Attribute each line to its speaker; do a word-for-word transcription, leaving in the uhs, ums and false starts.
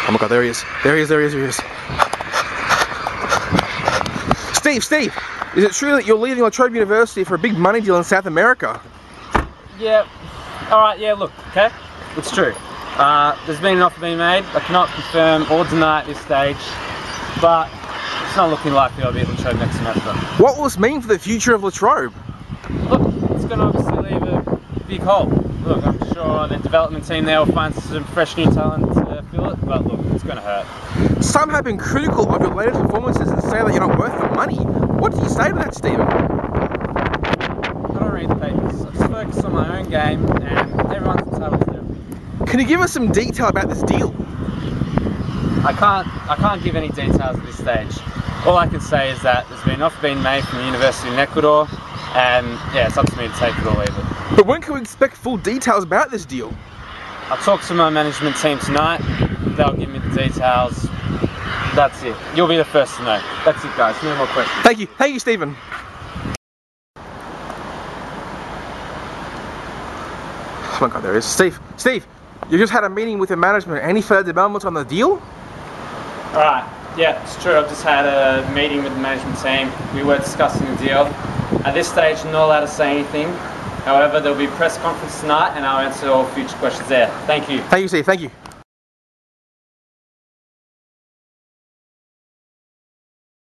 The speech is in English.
Speaker 1: Oh my god, there he is. There he is, there he is, there he is. Steve, Steve, is it true that you're leaving La Trobe University for a big money deal in South America?
Speaker 2: Yeah. Alright, yeah, look, okay? It's true. Uh, there's been an offer being made. I cannot confirm or deny at this stage, but it's not looking likely I'll be at La Trobe next semester.
Speaker 1: What will this mean for the future of La Trobe?
Speaker 2: Look, it's going to obviously leave a big hole. Look, I'm sure the development team there will find some fresh new talent to fill it, but look, it's going to hurt.
Speaker 1: Some have been critical of your latest performances and say that you're not worth the money. What do you say to that, Stephen?
Speaker 2: I don't read the papers. I just focus on my own game, and everyone's entitled to everything.
Speaker 1: Can you give us some detail about this deal?
Speaker 2: I can't, I can't give any details at this stage. All I can say is that there's been an offer being made from the University in Ecuador, and yeah, it's up to me to take it or leave it.
Speaker 1: But when can we expect full details about this deal?
Speaker 2: I'll talk to my management team tonight. They'll give me the details. That's it. You'll be the first to know. That's it, guys. No more questions.
Speaker 1: Thank you. Thank you, Stephen. Oh my god, there he is. Steve, Steve, you just had a meeting with your management. Any further developments on the deal?
Speaker 2: Alright, yeah, it's true. I've just had a meeting with the management team. We were discussing the deal. At this stage, I'm not allowed to say anything. However, there'll be a press conference tonight and I'll answer all future questions there. Thank you.
Speaker 1: Thank you, Steve. Thank you.